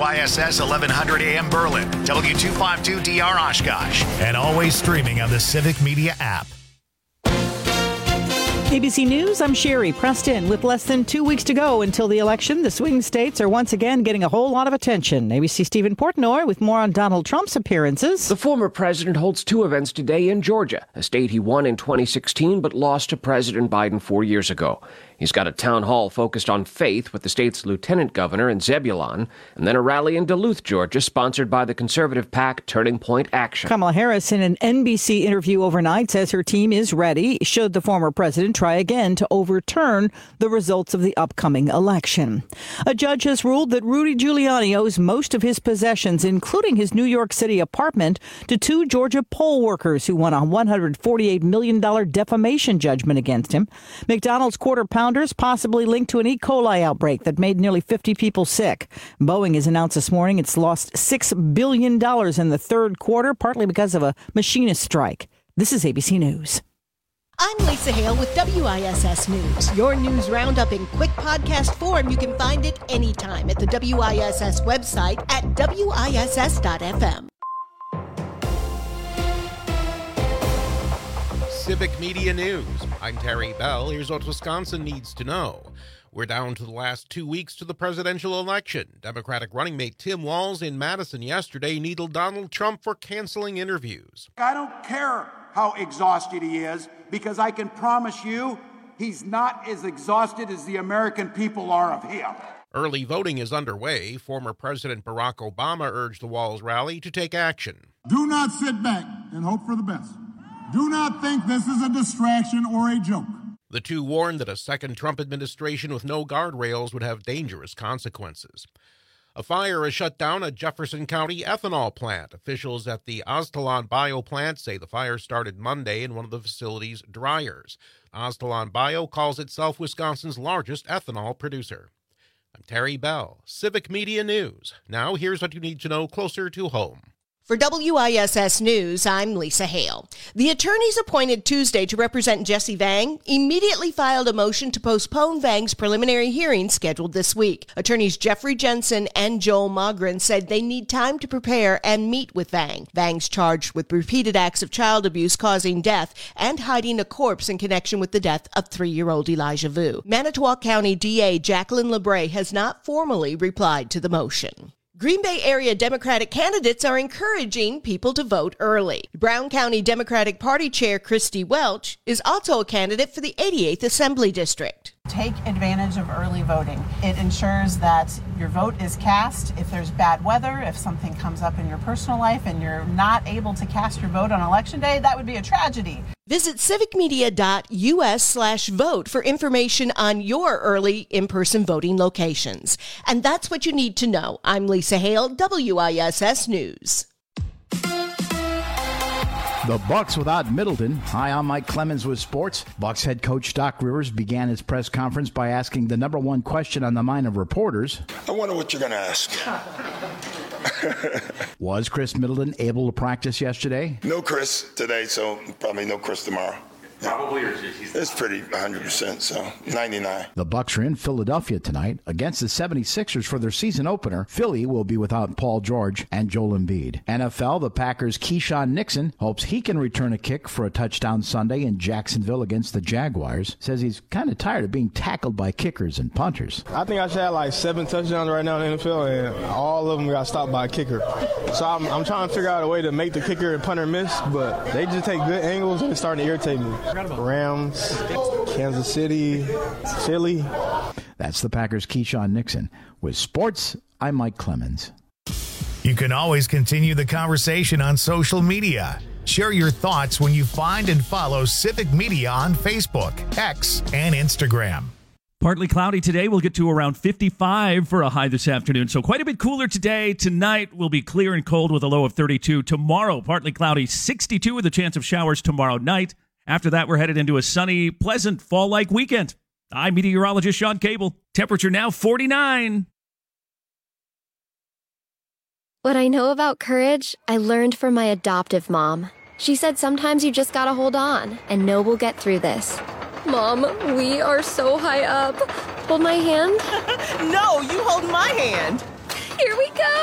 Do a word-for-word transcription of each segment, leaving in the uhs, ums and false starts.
I S S eleven hundred A M Berlin, W two fifty-two D R Oshkosh, and always streaming on the Civic Media app. A B C News, I'm Sherry Preston. With less than two weeks to go until the election, the swing states are once again getting a whole lot of attention. A B C Stephen Portnoy with more on Donald Trump's appearances. The former president holds two events today in Georgia, a state he won in twenty sixteen but lost to President Biden four years ago. He's got a town hall focused on faith with the state's lieutenant governor in Zebulon, and then a rally in Duluth, Georgia, sponsored by the conservative PAC Turning Point Action. Kamala Harris, in an N B C interview overnight, says her team is ready should the former president try again to overturn the results of the upcoming election. A judge has ruled that Rudy Giuliani owes most of his possessions, including his New York City apartment, to two Georgia poll workers who won a one hundred forty-eight million dollars defamation judgment against him. McDonald's Quarter Pounders possibly linked to an E. coli outbreak that made nearly fifty people sick. Boeing has announced this morning it's lost six billion dollars in the third quarter, partly because of a machinist strike. This is A B C News. I'm Lisa Hale with W I S S News. Your news roundup in quick podcast form. You can find it anytime at the W I S S website at W I S S dot F M. Civic Media News. I'm Terry Bell. Here's what Wisconsin needs to know. We're down to the last two weeks to the presidential election. Democratic running mate Tim Walz in Madison yesterday needled Donald Trump for canceling interviews. I don't care how exhausted he is, because I can promise you he's not as exhausted as the American people are of him. Early voting is underway. Former President Barack Obama urged the Walz rally to take action. Do not sit back and hope for the best. Do not think this is a distraction or a joke. The two warned that a second Trump administration with no guardrails would have dangerous consequences. A fire has shut down a Jefferson County ethanol plant. Officials at the Aztalan Bio plant say the fire started Monday in one of the facility's dryers. Aztalan Bio calls itself Wisconsin's largest ethanol producer. I'm Terry Bell, Civic Media News. Now here's what you need to know closer to home. For W I S S News, I'm Lisa Hale. The attorneys appointed Tuesday to represent Jesse Vang immediately filed a motion to postpone Vang's preliminary hearing scheduled this week. Attorneys Jeffrey Jensen and Joel Mogren said they need time to prepare and meet with Vang. Vang's charged with repeated acts of child abuse causing death and hiding a corpse in connection with the death of three-year-old Elijah Vu. Manitowoc County D A Jacqueline LeBray has not formally replied to the motion. Green Bay area Democratic candidates are encouraging people to vote early. Brown County Democratic Party Chair Christy Welch is also a candidate for the eighty-eighth Assembly District. Take advantage of early voting. It ensures that your vote is cast. If there's bad weather, if something comes up in your personal life and you're not able to cast your vote on Election Day, that would be a tragedy. Visit civicmedia.us slash vote for information on your early in-person voting locations. And that's what you need to know. I'm Lisa Hale, W I S S News. The Bucks without Middleton. Hi, I'm Mike Clemens with sports. Bucks head coach Doc Rivers began his press conference by asking the number one question on the mind of reporters. I wonder what you're going to ask. Was Chris Middleton able to practice yesterday? No Chris today, so probably no Chris tomorrow. Probably, or he's... It's pretty one hundred percent, so ninety-nine. The Bucks are in Philadelphia tonight against the seventy-sixers for their season opener. Philly will be without Paul George and Joel Embiid. N F L, the Packers' Keyshawn Nixon hopes he can return a kick for a touchdown Sunday in Jacksonville against the Jaguars. Says he's kind of tired of being tackled by kickers and punters. I think I should have like seven touchdowns right now in the N F L, and all of them got stopped by a kicker. So I'm, I'm trying to figure out a way to make the kicker and punter miss, but they just take good angles and it's starting to irritate me. Rams, Kansas City, Philly. That's the Packers' Keyshawn Nixon. With sports, I'm Mike Clemens. You can always continue the conversation on social media. Share your thoughts when you find and follow Civic Media on Facebook, X, and Instagram. Partly cloudy today. We'll get to around fifty-five for a high this afternoon. So quite a bit cooler today. Tonight will be clear and cold with a low of thirty-two. Tomorrow, partly cloudy, sixty-two with a chance of showers tomorrow night. After that, we're headed into a sunny, pleasant, fall-like weekend. I'm meteorologist Sean Cable. Temperature now forty-nine. What I know about courage, I learned from my adoptive mom. She said sometimes you just gotta hold on and know we'll get through this. Mom, we are so high up. Hold my hand. No, you hold my hand. Here we go.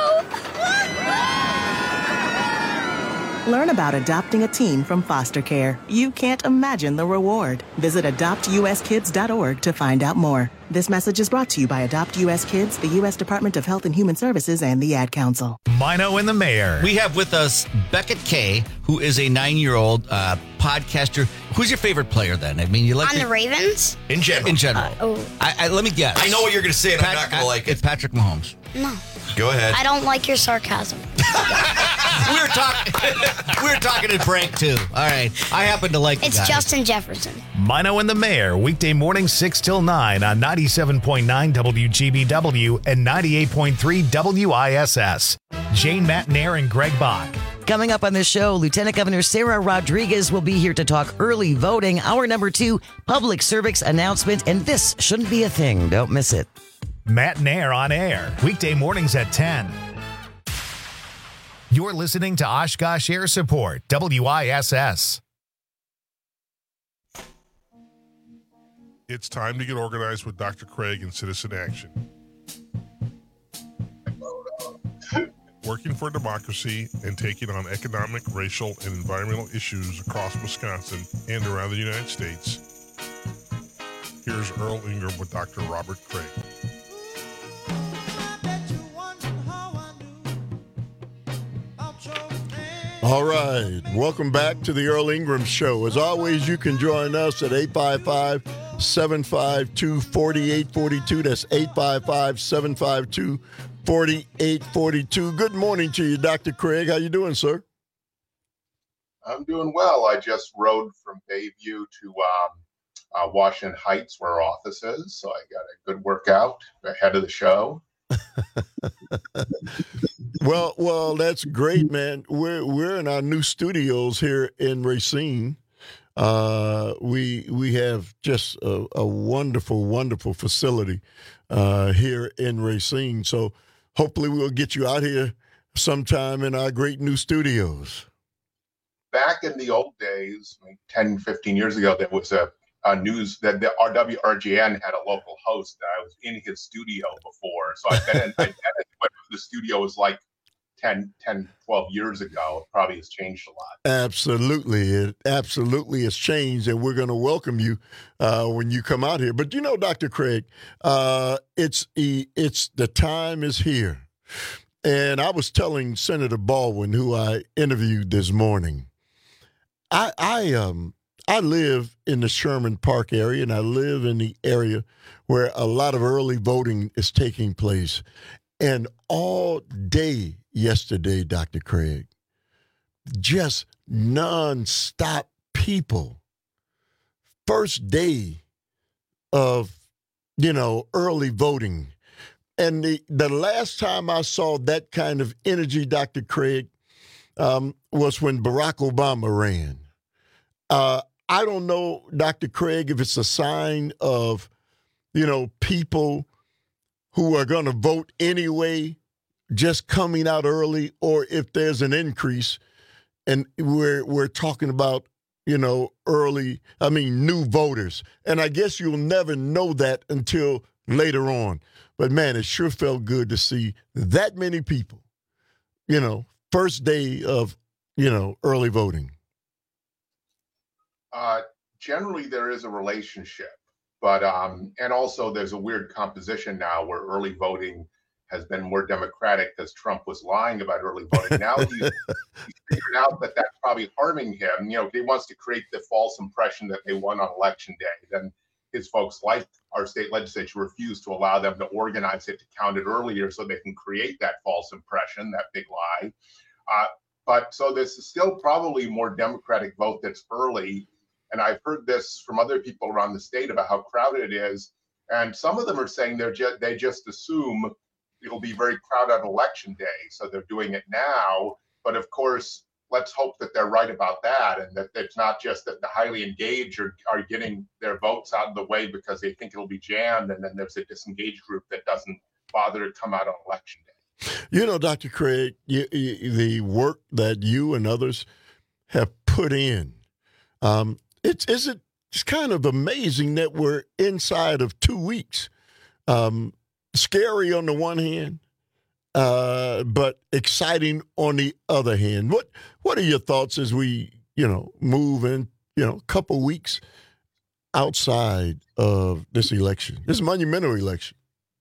Learn about adopting a teen from foster care. You can't imagine the reward. Visit adopt u s kids dot org to find out more. This message is brought to you by Adopt U S Kids, the U S Department of Health and Human Services, and the Ad Council. Mino and the Mayor. We have with us Beckett Kay, who is a nine-year-old uh, podcaster. Who's your favorite player then? I mean, you like on the, the Ravens? In general. In general. Uh, oh. I, I, let me guess. I know what you're going to say, and Pat, I'm not going to like it. It's Patrick Mahomes. No. Go ahead. I don't like your sarcasm. we were talking. we were talking at break too. All right. I happen to like. It's the guy. Justin Jefferson. Mino and the Mayor, weekday mornings six till nine on ninety-seven point nine W G B W and ninety-eight point three W I S S. Jane Matnair and Greg Bach. Coming up on this show, Lieutenant Governor Sarah Rodriguez will be here to talk early voting. Hour number two, public service announcement, and this shouldn't be a thing. Don't miss it. Matt Nair on air, weekday mornings at ten. You're listening to Oshkosh Air Support, W I S S. It's time to get organized with Doctor Craig and Citizen Action. Working for democracy and taking on economic, racial, and environmental issues across Wisconsin and around the United States. Here's Earl Ingram with Doctor Robert Craig. All right, welcome back to the Earl Ingram Show. As always, you can join us at eight five five, seven five two, four eight four two. That's eight five five, seven five two, four eight four two. Good morning to you, Doctor Craig. How you doing, sir? I'm doing well. I just rode from Bayview to um, uh, Washington Heights, where our office is, so I got a good workout ahead of the show. Well, well, that's great, man. We're we're in our new studios here in Racine. Uh, we we have just a, a wonderful, wonderful facility uh, here in Racine. So hopefully we'll get you out here sometime in our great new studios. Back in the old days, like ten, fifteen years ago, there was a, a news that the R W R G N had a local host. That I was in his studio before. So I've been in, I've been in what the studio was like ten, twelve years ago. It probably has changed a lot. Absolutely. It absolutely has changed, and we're going to welcome you uh, when you come out here. But you know, Doctor Craig, uh, it's it's the time is here. And I was telling Senator Baldwin, who I interviewed this morning, I I um I live in the Sherman Park area, and I live in the area where a lot of early voting is taking place. And all day yesterday, Doctor Craig, just nonstop people. First day of, you know, early voting. And the, the last time I saw that kind of energy, Doctor Craig, um, was when Barack Obama ran. Uh, I don't know, Doctor Craig, if it's a sign of, you know, people who are going to vote anyway, just coming out early, or if there's an increase, and we're we're talking about, you know, early, I mean, new voters. And I guess you'll never know that until later on. But, man, it sure felt good to see that many people, you know, first day of, you know, early voting. Uh, generally, there is a relationship. But, um, and also there's a weird composition now where early voting has been more democratic because Trump was lying about early voting. Now he's, he's figured out that that's probably harming him. You know, he wants to create the false impression that they won on election day. Then his folks, like our state legislature, refuse to allow them to organize it to count it earlier so they can create that false impression, that big lie. Uh, but so this is still probably more democratic vote that's early. And I've heard this from other people around the state about how crowded it is. And some of them are saying they're just, they just assume it'll be very crowded on election day. So they're doing it now. But of course, let's hope that they're right about that. And that it's not just that the highly engaged are, are getting their votes out of the way because they think it'll be jammed. And then there's a disengaged group that doesn't bother to come out on election day. You know, Doctor Craig, you, you, the work that you and others have put in, um, It's is it it's kind of amazing that we're inside of two weeks. Um, scary on the one hand, uh, but exciting on the other hand. What What are your thoughts as we, you know, move in, you know, a couple weeks outside of this election, this monumental election?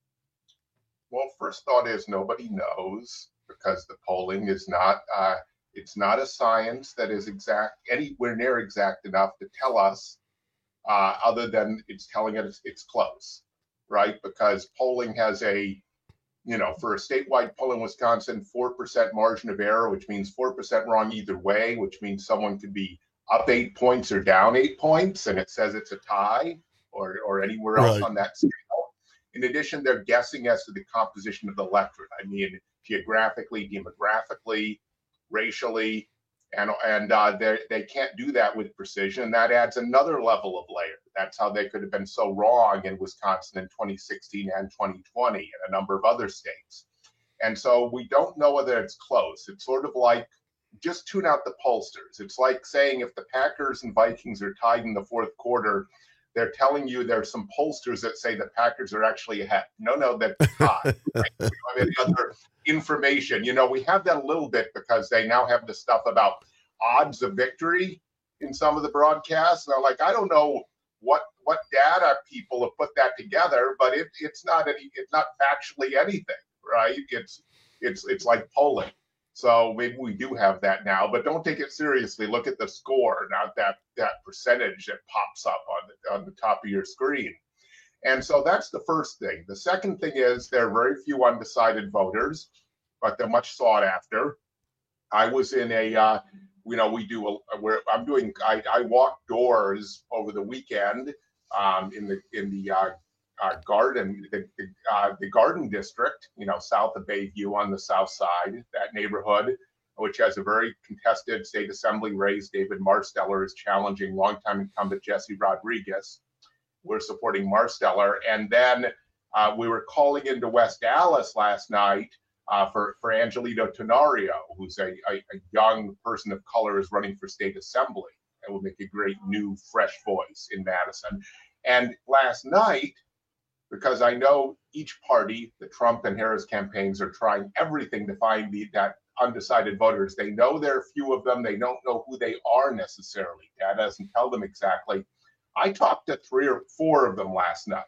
Well, first thought is nobody knows because the polling is not, uh, it's not a science that is exact, anywhere near exact enough to tell us, uh, other than it's telling us it's close, right? Because polling has a, you know, for a statewide poll in Wisconsin, four percent margin of error, which means four percent wrong either way, which means someone could be up eight points or down eight points, and it says it's a tie or, or anywhere else Right. on that scale. In addition, they're guessing as to the composition of the electorate. I mean, geographically, demographically, racially, and and uh, they they can't do that with precision. That adds another level of layer. That's how they could have been so wrong in Wisconsin in twenty sixteen and twenty twenty and a number of other states. And so we don't know whether it's close. It's sort of like just tune out the pollsters. It's like saying if the Packers and Vikings are tied in the fourth quarter, they're telling you there's some pollsters that say the Packers are actually ahead. No, no, that's tied. Right? We don't have any other information. You know, we have that a little bit because they now have the stuff about odds of victory in some of the broadcasts. And they're like, I don't know what what data people have put that together, but it, it's not any, it's not factually anything, right? It's it's it's like polling. So maybe we do have that now, but don't take it seriously. Look at the score, not that that percentage that pops up on the on the top of your screen. And so that's the first thing. The second thing is there are very few undecided voters, but they're much sought after. I was in a, uh, you know, we do a, where I'm doing. I, I walk doors over the weekend um, in the in the uh, uh, garden, the the, uh, the Garden District, you know, south of Bayview on the south side, that neighborhood, which has a very contested state assembly race. David Marsteller is challenging longtime incumbent Jesse Rodriguez. We're supporting Marsteller, and then uh, we were calling into West Dallas last night. Uh, for, for Angelito Tenario, who's a, a, a young person of color, is running for state assembly and will make a great new, fresh voice in Madison. And last night, because I know each party, the Trump and Harris campaigns, are trying everything to find the, that undecided voters. They know there are few of them. They don't know who they are necessarily. Dad doesn't tell them exactly. I talked to three or four of them last night.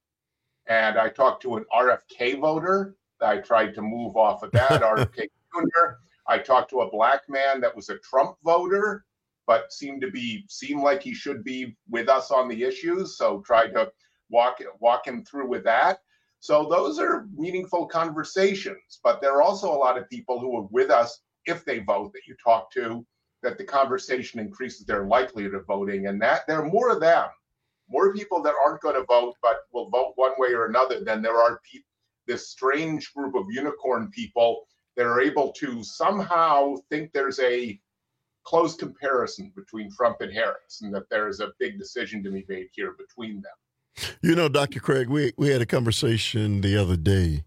And I talked to an R F K voter. I tried to move off of that, R F K Junior I talked to a black man that was a Trump voter, but seemed to be seemed like he should be with us on the issues. So tried to walk walk him through with that. So those are meaningful conversations. But there are also a lot of people who are with us if they vote that you talk to, that the conversation increases their likelihood of voting, and that there are more of them, more people that aren't going to vote but will vote one way or another than there are people. This strange group of unicorn people that are able to somehow think there's a close comparison between Trump and Harris, and that there is a big decision to be made here between them. You know, Doctor Craig, we, we had a conversation the other day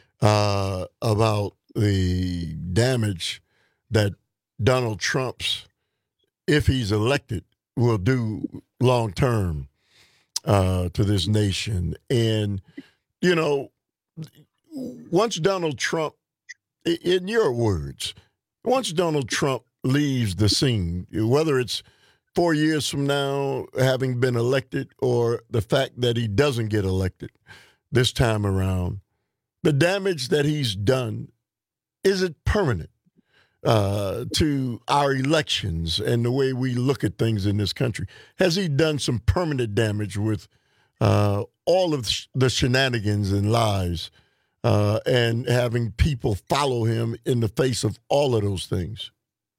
uh, about the damage that Donald Trump's, if he's elected, will do long term uh, to this nation. And, you know, once Donald Trump, in your words, once Donald Trump leaves the scene, whether it's four years from now having been elected or the fact that he doesn't get elected this time around, the damage that he's done, is it permanent uh, to our elections and the way we look at things in this country? Has he done some permanent damage with uh, all of the shenanigans and lies uh, and having people follow him in the face of all of those things?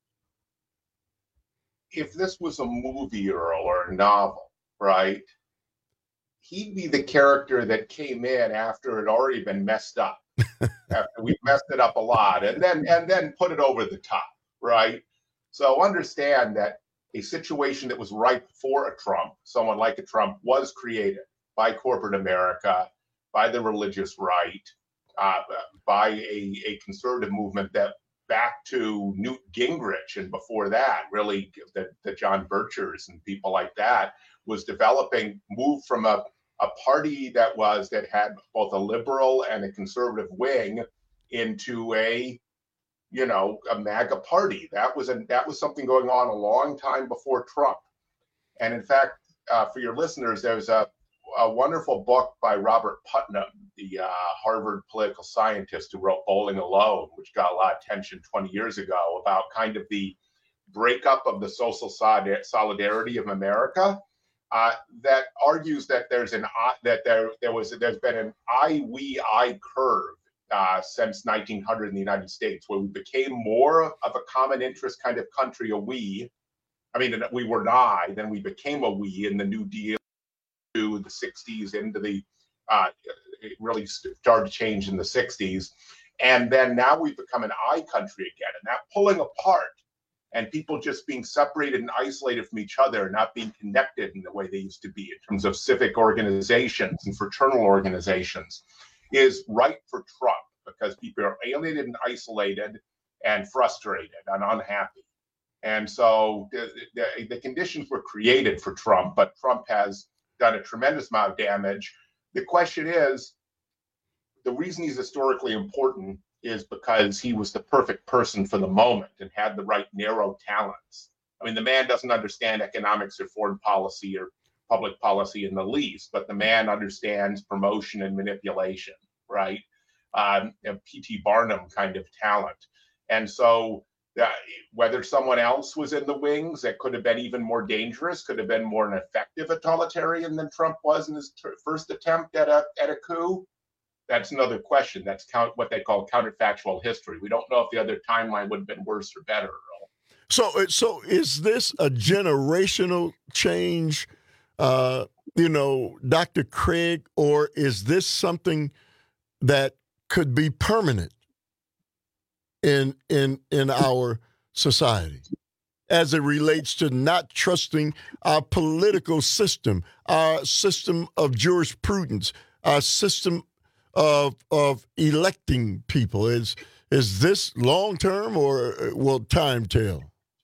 If this was a movie, Earl, or a novel, right, he'd be the character that came in after it had already been messed up, after we messed it up a lot, and then and then put it over the top, right? So understand that a situation that was ripe for a Trump, someone like a Trump, was created by corporate America, by the religious right, uh, by a, a conservative movement that back to Newt Gingrich and before that, really the, the John Birchers and people like that, was developing, moved from a, a party that was that had both a liberal and a conservative wing into a, you know, a MAGA party. That was a, that was something going on a long time before Trump. And in fact, uh, for your listeners, there's a, a wonderful book by Robert Putnam, the uh, Harvard political scientist who wrote Bowling Alone, which got a lot of attention twenty years ago, about kind of the breakup of the social solidarity of America. Uh, that argues that there's an that there there was there's been an I we I curve uh, since nineteen hundred in the United States, where we became more of a common interest kind of country, a we. I mean, we were an I, then we became a we in the New Deal, to the sixties, into the uh, it really started to change in the sixties, and then now we've become an I country again, and that pulling apart. And people just being separated and isolated from each other, not being connected in the way they used to be in terms of civic organizations and fraternal organizations, is right for Trump, because people are alienated and isolated and frustrated and unhappy. And so the, the, the conditions were created for Trump, but Trump has done a tremendous amount of damage. The question is, the reason he's historically important is because he was the perfect person for the moment and had the right narrow talents. I mean, the man doesn't understand economics or foreign policy or public policy in the least, but the man understands promotion and manipulation, right? Um, P T Barnum kind of talent. And so uh, whether someone else was in the wings that could have been even more dangerous, could have been more an effective totalitarian than Trump was in his t- first attempt at a at a coup, that's another question. That's count, what they call counterfactual history. We don't know if the other timeline would have been worse or better, Earl. So, so is this a generational change, uh, you know, Doctor Craig, or is this something that could be permanent in in in our society as it relates to not trusting our political system, our system of jurisprudence, our system of of electing people? Is is this long term, or will time tell?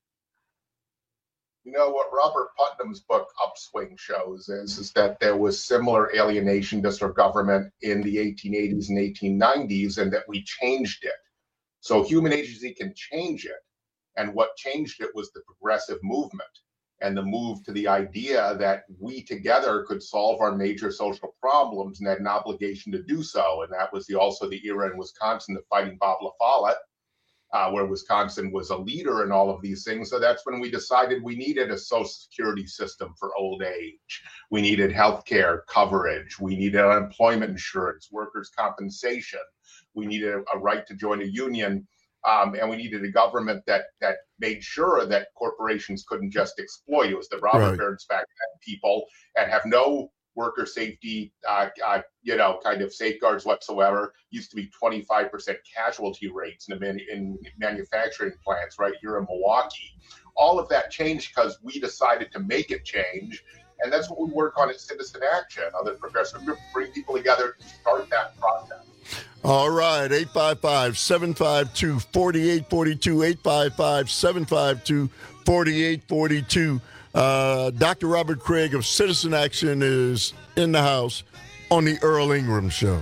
You know, what Robert Putnam's book Upswing shows is, is that there was similar alienation to government in the eighteen eighties and eighteen nineties, and that we changed it. So human agency can change it. And what changed it was the progressive movement and the move to the idea that we together could solve our major social problems and had an obligation to do so. And that was the, also the era in Wisconsin of fighting Bob La Follette, uh, where Wisconsin was a leader in all of these things. So that's when we decided we needed a social security system for old age. We needed health care coverage. We needed unemployment insurance, workers' compensation. We needed a, a right to join a union. Um, and we needed a government that that made sure that corporations couldn't just exploit. It was the Robert Baird fact that people and have no worker safety, uh, uh, you know, kind of safeguards whatsoever. Used to be twenty-five percent casualty rates in, in, in manufacturing plants right here in Milwaukee. All of that changed because we decided to make it change. And that's what we work on at Citizen Action, other progressive groups, bring people together to start that process. All right, eight five five, seven five two, four eight four two, eight five five, seven five two, four eight four two. Uh, Doctor Robert Craig of Citizen Action is in the house on the Earl Ingram Show.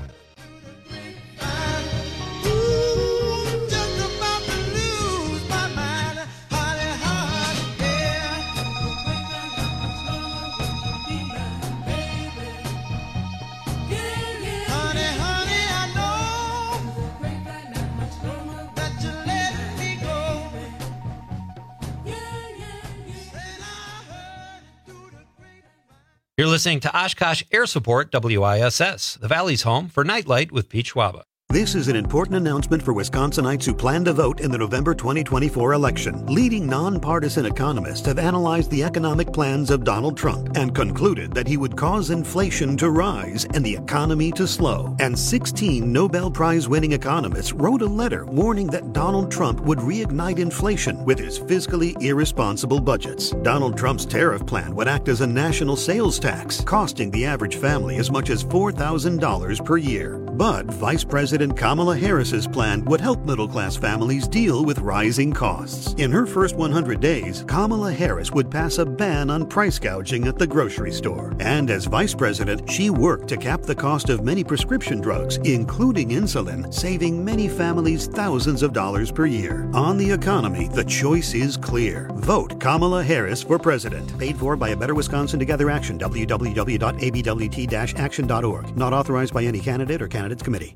You're listening to Oshkosh Air Support W I S S, the Valley's home for Nightlight with Pete Schwaba. This is an important announcement for Wisconsinites who plan to vote in the November twenty twenty-four election. Leading nonpartisan economists have analyzed the economic plans of Donald Trump and concluded that he would cause inflation to rise and the economy to slow. And sixteen Nobel Prize-winning economists wrote a letter warning that Donald Trump would reignite inflation with his fiscally irresponsible budgets. Donald Trump's tariff plan would act as a national sales tax, costing the average family as much as four thousand dollars per year. But Vice President Kamala Harris's plan would help middle-class families deal with rising costs. In her first one hundred days, Kamala Harris would pass a ban on price gouging at the grocery store. And as vice president, she worked to cap the cost of many prescription drugs, including insulin, saving many families thousands of dollars per year. On the economy, the choice is clear. Vote Kamala Harris for president. Paid for by A Better Wisconsin Together Action, w w w dot a b w t dash action dot org. Not authorized by any candidate or candidates committee.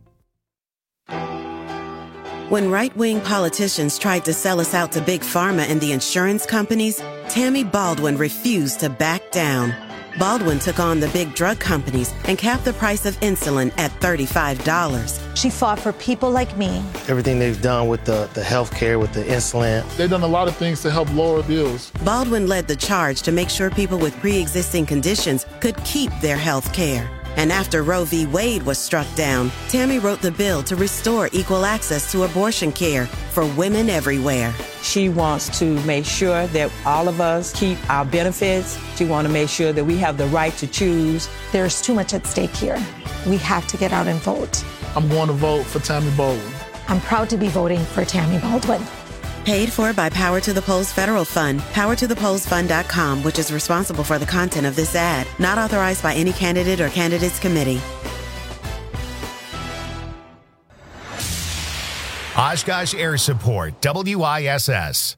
When right-wing politicians tried to sell us out to Big Pharma and the insurance companies, Tammy Baldwin refused to back down. Baldwin took on the big drug companies and capped the price of insulin at thirty-five dollars. She fought for people like me. Everything they've done with the, the health care, with the insulin. They've done a lot of things to help lower bills. Baldwin led the charge to make sure people with pre-existing conditions could keep their health care. And after Roe v. Wade was struck down, Tammy wrote the bill to restore equal access to abortion care for women everywhere. She wants to make sure that all of us keep our benefits. She wants to make sure that we have the right to choose. There's too much at stake here. We have to get out and vote. I'm going to vote for Tammy Baldwin. I'm proud to be voting for Tammy Baldwin. Paid for by Power to the Polls Federal Fund, power to the polls fund dot com, which is responsible for the content of this ad. Not authorized by any candidate or candidates committee. Oshkosh Air Support, W I S S.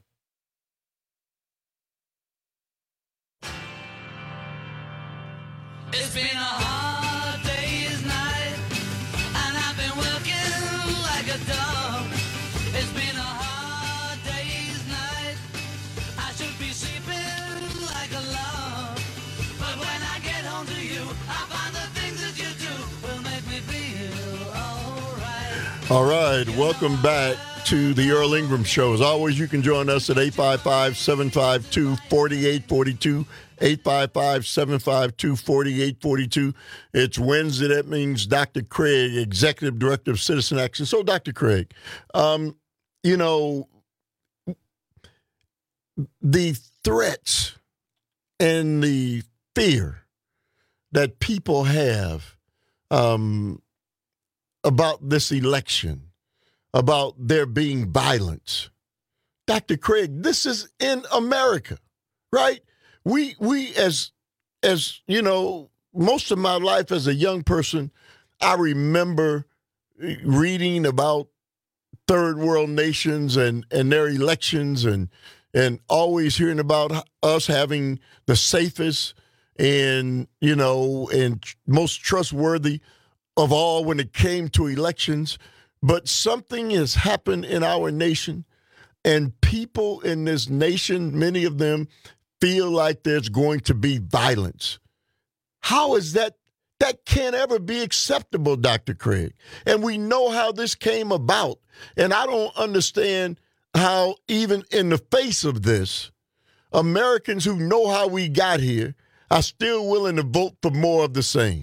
It's been a hard day's night, and I've been working like a dog. It's been a hard day's night, I should be sleeping like a log. But when I get home to you, I find the things that you do will make me feel alright. All right, welcome back to the Earl Ingram Show. As always, you can join us at eight five five, seven five two, four eight four two, eight five five, seven five two, four eight four two. It's Wednesday. That means Doctor Craig, Executive Director of Citizen Action. So, Doctor Craig, um, you know, the threats and the fear that people have um, about this election, about there being violence. Doctor Craig, this is in America, right? We, we as, as you know, most of my life as a young person, I remember reading about third world nations and, and their elections and, and always hearing about us having the safest and, you know, and most trustworthy of all when it came to elections. But something has happened in our nation, and people in this nation, many of them, feel like there's going to be violence. How is that? That can't ever be acceptable, Doctor Craig. And we know how this came about. And I don't understand how, even in the face of this, Americans who know how we got here are still willing to vote for more of the same.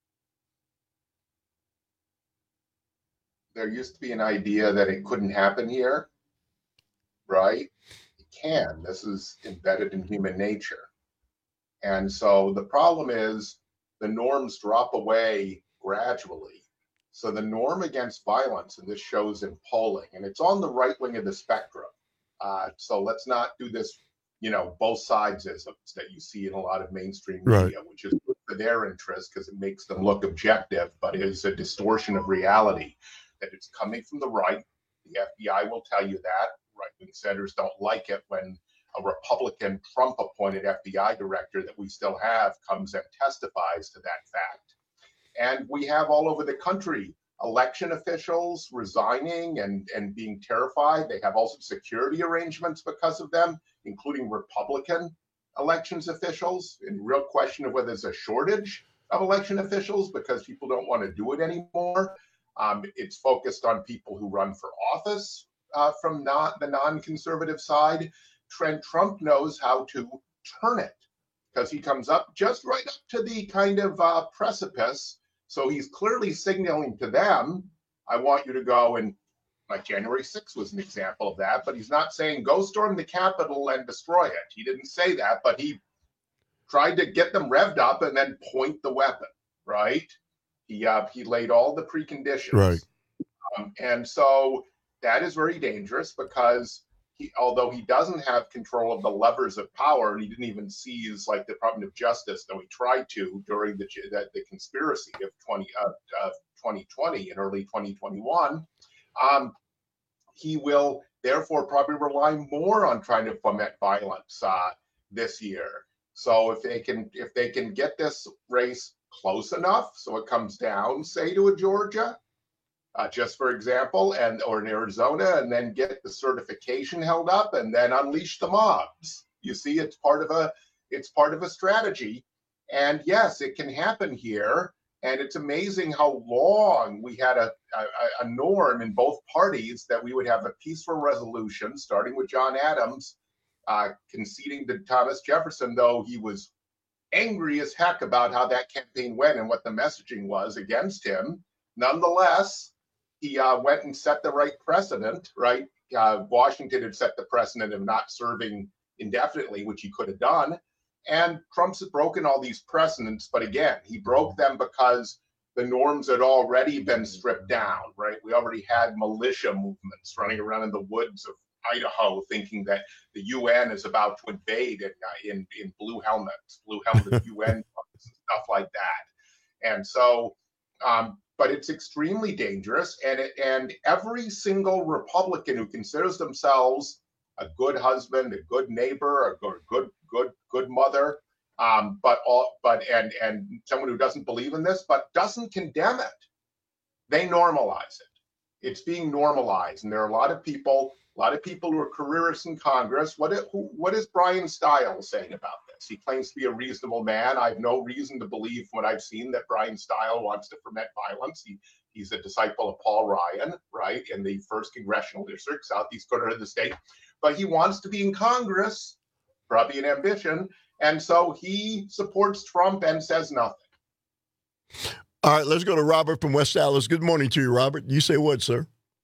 There used to be an idea that it couldn't happen here, right? It can. This is embedded in human nature. And so the problem is the norms drop away gradually. So the norm against violence, and this shows in polling, and it's on the right wing of the spectrum. Uh, so let's not do this, you know, both sides-isms that you see in a lot of mainstream media, right, which is good for their interest because it makes them look objective, but is a distortion of reality. That it's coming from the right. The F B I will tell you that. Right-wing senators don't like it when a Republican Trump-appointed F B I director that we still have comes and testifies to that fact. And we have all over the country election officials resigning and, and being terrified. They have also security arrangements because of them, including Republican elections officials, in real question of whether there's a shortage of election officials because people don't want to do it anymore. Um, it's focused on people who run for office uh, from not the non-conservative side. Trent Trump knows how to turn it because he comes up just right up to the kind of uh, precipice. So he's clearly signaling to them, I want you to go, and like January sixth was an example of that, but he's not saying go storm the Capitol and destroy it. He didn't say that, but he tried to get them revved up and then point the weapon, right? He uh, he laid all the preconditions. Right. Um, and so that is very dangerous because he, although he doesn't have control of the levers of power, and he didn't even seize like the Department of Justice, though he tried to during the the, the conspiracy of twenty uh, uh, twenty twenty and early twenty twenty-one, um, he will therefore probably rely more on trying to foment violence uh, this year. So if they can if they can get this race close enough, so it comes down, say, to a Georgia, uh, just for example, and or in Arizona, and then get the certification held up, and then unleash the mobs. You see, it's part of a it's part of a strategy, and yes, it can happen here. And it's amazing how long we had a, a, a norm in both parties that we would have a peaceful resolution, starting with John Adams, uh, conceding to Thomas Jefferson, though he was angry as heck about how that campaign went and what the messaging was against him. Nonetheless, he uh, went and set the right precedent, right? Uh, Washington had set the precedent of not serving indefinitely, which he could have done. And Trump's broken all these precedents, but again, he broke them because the norms had already been stripped down, right? We already had militia movements running around in the woods of Idaho thinking that the U N is about to invade in, uh, in, in blue helmets, blue helmet U N and stuff like that. And so, um, but it's extremely dangerous. And, it, and every single Republican who considers themselves a good husband, a good neighbor, a good, good, good, good mother, um, but all, but and and someone who doesn't believe in this, but doesn't condemn it. They normalize it. It's being normalized, and there are a lot of people, a lot of people who are careerists in Congress. What is, who, what is Brian Stiles saying about this? He claims to be a reasonable man. I have no reason to believe from what I've seen that Brian Stiles wants to foment violence. He he's a disciple of Paul Ryan, right, in the first congressional district, Southeast corner of the state. But he wants to be in Congress, probably an ambition, and so he supports Trump and says nothing. All right, let's go to Robert from West Dallas. Good morning to you, Robert. You say what, sir?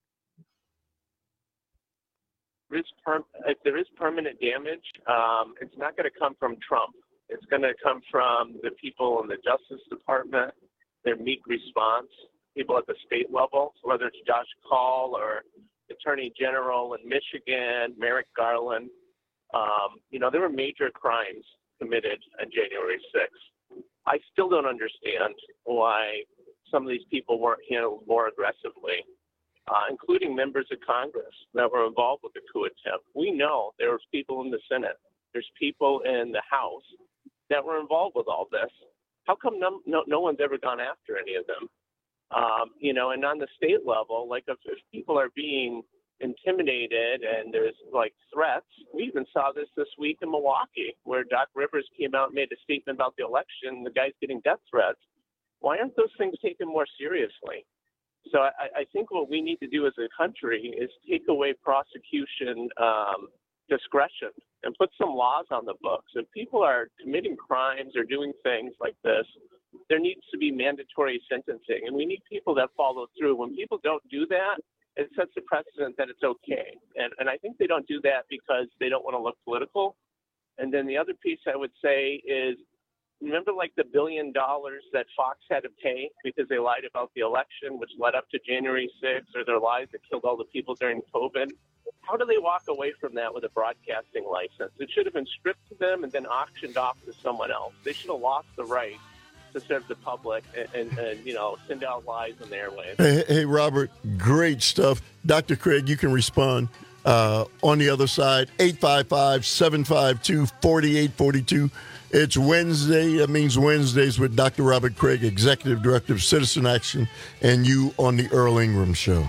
There is per- if there is permanent damage, um, it's not going to come from Trump. It's going to come from the people in the Justice Department, their meek response, people at the state level, so whether it's Josh Kaul or Attorney General in Michigan, Merrick Garland. Um, you know, there were major crimes committed on January sixth. I still don't understand why some of these people weren't handled more aggressively, uh, including members of Congress that were involved with the coup attempt. We know there was people in the Senate, there's people in the House that were involved with all this. How come no, no, no one's ever gone after any of them? Um, you know, and on the state level, like if, if people are being intimidated and there's like threats, we even saw this this week in Milwaukee where Doc Rivers came out and made a statement about the election. The guy's getting death threats. Why aren't those things taken more seriously? So I, I think what we need to do as a country is take away prosecution um, discretion and put some laws on the books. If people are committing crimes or doing things like this, there needs to be mandatory sentencing, and we need people that follow through. When people don't do that, it sets a precedent that it's okay. And and I think they don't do that because they don't want to look political. And then the other piece I would say is, remember like the billion dollars that Fox had to pay because they lied about the election, which led up to January sixth, or their lies that killed all the people during COVID? How do they walk away from that with a broadcasting license? It should have been stripped to them and then auctioned off to someone else. They should have lost the right to serve the public and, and, and, you know, send out lies on the airwaves. Hey, hey, Robert, great stuff. Doctor Craig, you can respond uh, on the other side, eight five five, seven five two, four eight four two. It's Wednesday. That means Wednesdays with Doctor Robert Craig, Executive Director of Citizen Action, and you on the Earl Ingram Show.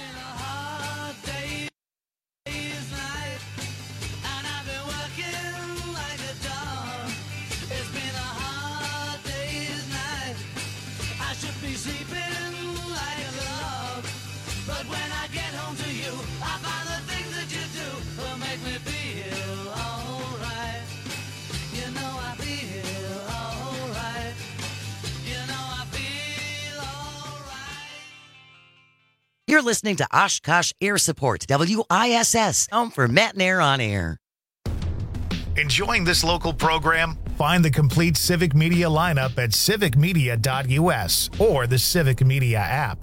You're listening to Oshkosh Air Support, W I S S, home for Matt and Air on Air. Enjoying this local program? Find the complete Civic Media lineup at civic media dot u s or the Civic Media app.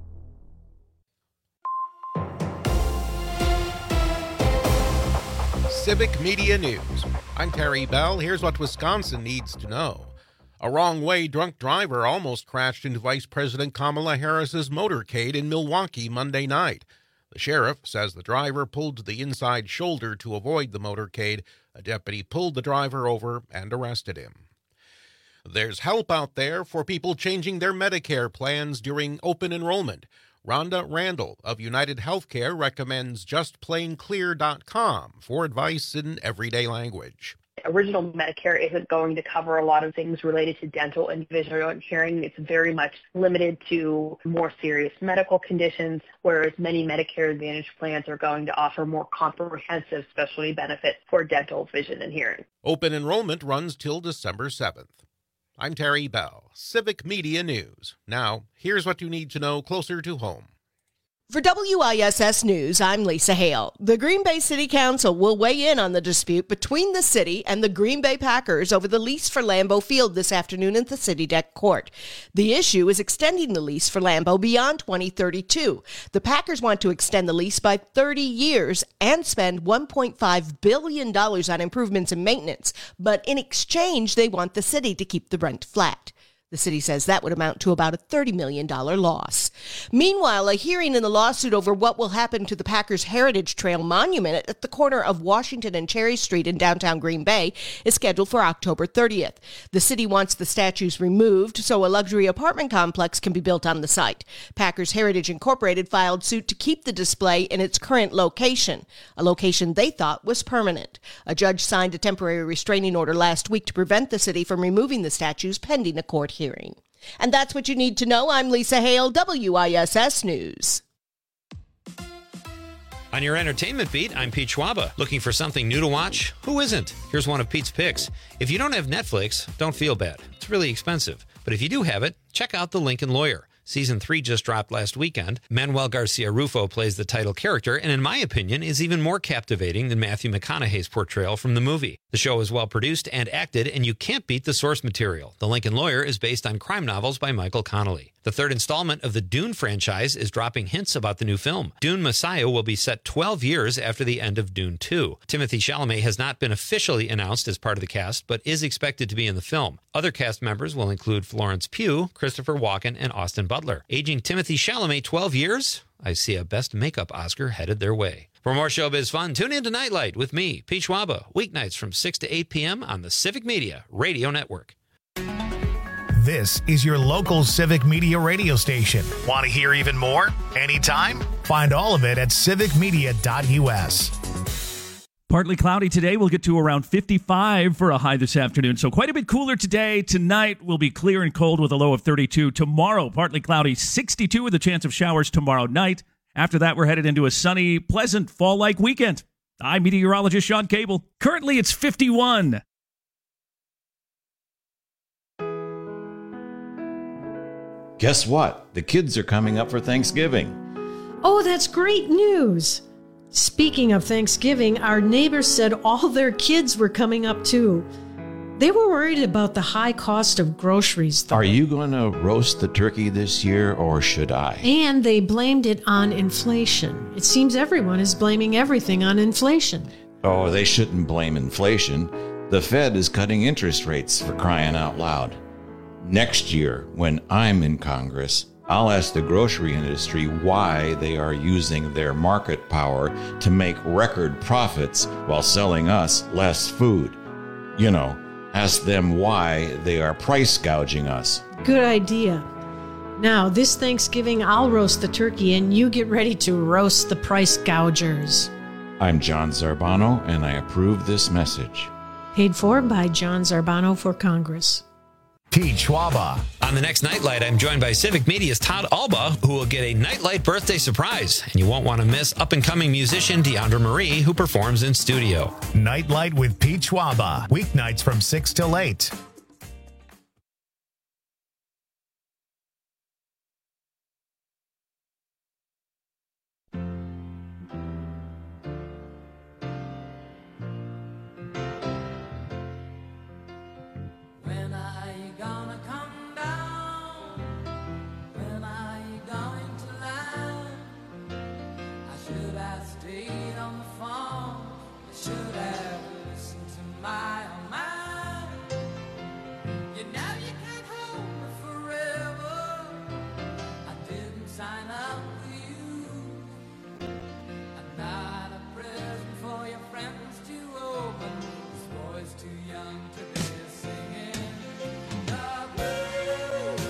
Civic Media News. I'm Terry Bell. Here's what Wisconsin needs to know. A wrong-way drunk driver almost crashed into Vice President Kamala Harris's motorcade in Milwaukee Monday night. The sheriff says the driver pulled to the inside shoulder to avoid the motorcade. A deputy pulled the driver over and arrested him. There's help out there for people changing their Medicare plans during open enrollment. Rhonda Randall of United Healthcare recommends just plain clear dot com for advice in everyday language. Original Medicare isn't going to cover a lot of things related to dental and vision and hearing. It's very much limited to more serious medical conditions, whereas many Medicare Advantage plans are going to offer more comprehensive specialty benefits for dental, vision, and hearing. Open enrollment runs till December seventh. I'm Terry Bell, Civic Media News. Now, here's what you need to know closer to home. For W I S S News, I'm Lisa Hale. The Green Bay City Council will weigh in on the dispute between the city and the Green Bay Packers over the lease for Lambeau Field this afternoon at the City Deck Court. The issue is extending the lease for Lambeau beyond twenty thirty-two. The Packers want to extend the lease by thirty years and spend one point five billion dollars on improvements and maintenance, but in exchange, they want the city to keep the rent flat. The city says that would amount to about a thirty million dollars loss. Meanwhile, a hearing in the lawsuit over what will happen to the Packers Heritage Trail Monument at the corner of Washington and Cherry Street in downtown Green Bay is scheduled for October thirtieth. The city wants the statues removed so a luxury apartment complex can be built on the site. Packers Heritage Incorporated filed suit to keep the display in its current location, a location they thought was permanent. A judge signed a temporary restraining order last week to prevent the city from removing the statues pending a court hearing. And that's what you need to know. I'm Lisa Hale, W I S S News. On your entertainment beat, I'm Pete Schwaba. Looking for something new to watch? Who isn't? Here's one of Pete's picks. If you don't have Netflix, don't feel bad. It's really expensive. But if you do have it, check out The Lincoln Lawyer. Season three just dropped last weekend. Manuel Garcia Rufo plays the title character, and in my opinion, is even more captivating than Matthew McConaughey's portrayal from the movie. The show is well produced and acted, and you can't beat the source material. The Lincoln Lawyer is based on crime novels by Michael Connelly. The third installment of the Dune franchise is dropping hints about the new film. Dune Messiah will be set twelve years after the end of Dune two. Timothée Chalamet has not been officially announced as part of the cast, but is expected to be in the film. Other cast members will include Florence Pugh, Christopher Walken, and Austin Butler. Aging Timothée Chalamet twelve years? I see a Best Makeup Oscar headed their way. For more showbiz fun, tune in to Nightlight with me, Pete Schwaba, weeknights from six to eight p.m. on the Civic Media Radio Network. This is your local Civic Media radio station. Want to hear even more? Anytime? Find all of it at civic media dot u s. Partly cloudy today. We'll get to around fifty-five for a high this afternoon. So quite a bit cooler today. Tonight will be clear and cold with a low of thirty-two. Tomorrow, partly cloudy, sixty-two with a chance of showers tomorrow night. After that, we're headed into a sunny, pleasant, fall-like weekend. I'm meteorologist Sean Cable. Currently, it's fifty-one. Guess what? The kids are coming up for Thanksgiving. Oh, that's great news. Speaking of Thanksgiving, our neighbors said all their kids were coming up too. They were worried about the high cost of groceries, though. Are you going to roast the turkey this year, or should I? And they blamed it on inflation. It seems everyone is blaming everything on inflation. Oh, they shouldn't blame inflation. The Fed is cutting interest rates, for crying out loud. Next year, when I'm in Congress, I'll ask the grocery industry why they are using their market power to make record profits while selling us less food. You know, ask them why they are price gouging us. Good idea. Now, this Thanksgiving, I'll roast the turkey and you get ready to roast the price gougers. I'm John Zarbano, and I approve this message. Paid for by John Zarbano for Congress. Pete Schwaba. On the next Nightlight, I'm joined by Civic Media's Todd Alba, who will get a Nightlight birthday surprise. And you won't want to miss up-and-coming musician Deandra Marie, who performs in studio. Nightlight with Pete Schwaba. Weeknights from six till eight. Should have listened to my own mind. You know you can't hold me forever. I didn't sign up for you. I'm not a present for your friends to open. This boy's too young to be singing the blues.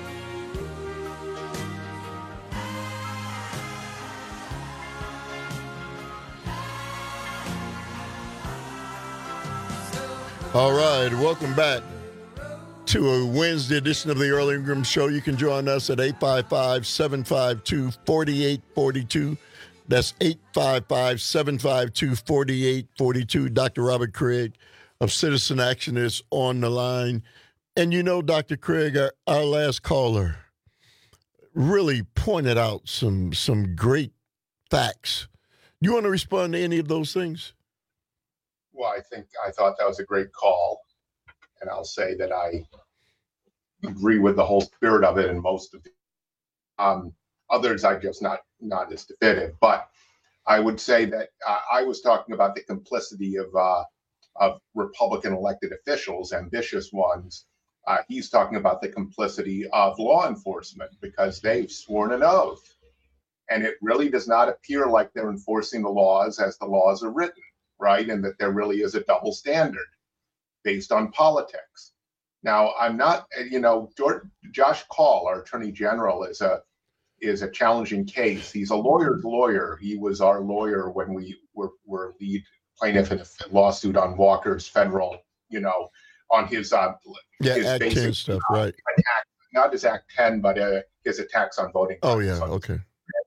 All right, welcome back to a Wednesday edition of the Earl Ingram Show. You can join us at eight five five, seven five two, four eight four two. That's eight five five, seven five two, four eight four two. Doctor Robert Craig of Citizen Action is on the line. And you know, Doctor Craig, our, our last caller really pointed out some some great facts. You want to respond to any of those things? Well, I think I thought that was a great call, and I'll say that I agree with the whole spirit of it and most of the um, others. I just not not as definitive, but I would say that uh, I was talking about the complicity of uh, of Republican elected officials, ambitious ones. Uh, he's talking about the complicity of law enforcement because they've sworn an oath, and it really does not appear like they're enforcing the laws as the laws are written. Right, and that there really is a double standard based on politics. Now, I'm not, you know, George, Josh Kaul, our Attorney General, is a is a challenging case. He's a lawyer's lawyer. He was our lawyer when we were, were lead plaintiff in a lawsuit on Walker's federal, you know, on his uh, yeah, his Act basic, ten stuff, uh, right? Attack, not his Act ten, but uh, his attacks on voting. Oh yeah, okay.